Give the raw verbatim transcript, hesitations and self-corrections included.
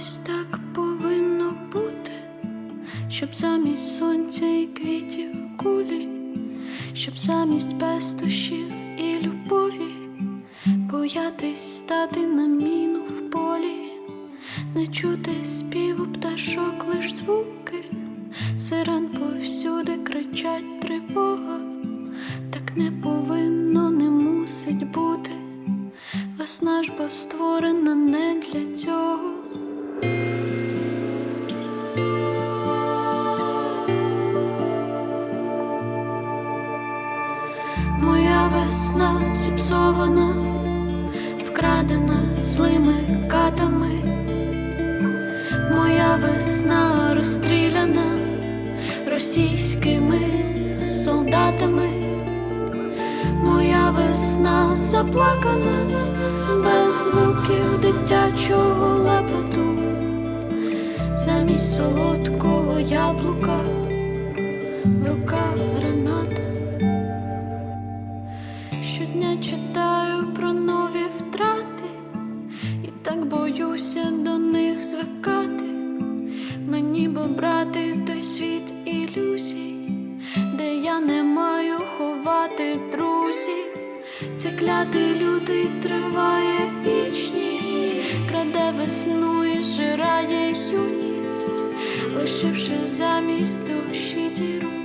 ось так повинно бути, щоб замість сонця і квітів кулі, щоб замість пестощів і любові боятись стати на міну в полі, не чути співу пташок, лиш звуки сирен повсюди кричать тривога. Так не повинно, не мусить бути. Весна ж бо створена не для цього. Моя весна зіпсована, вкрадена злими катами. Моя весна розстріляна російськими солдатами. Моя весна заплакана, без звуків дитячого лепету. Замість солодкого яблука в руках граната. Щодня читаю про нові втрати і так боюся до них звикати. Мені бо брати той світ ілюзій, де я не маю ховати друзів. Цей клятий лютий триває вічність, краде весну і зжирає юність, лишивши замість душі діру.